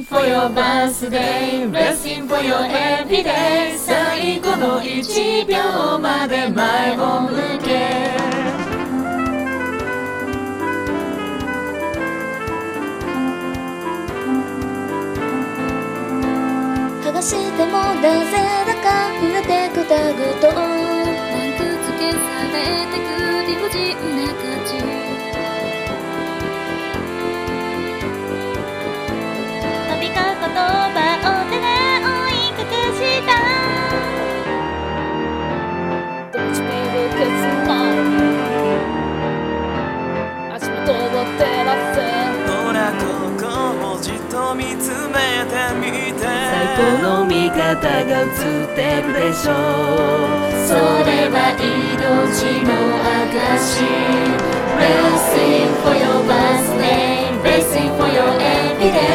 Blessing for your birthday Blessing for your everyday 最後の1秒まで前を向け剥がしてもなぜだか触れてくたぐとランク付けされてく理不尽な価値飛び交う言葉を手で覆い隠した唇消す前に足元を照らせほらここをじっと見つめてみて最高の味方が映ってるでしょうそれは命の証 Blessing for your birthday Blessing for your everyday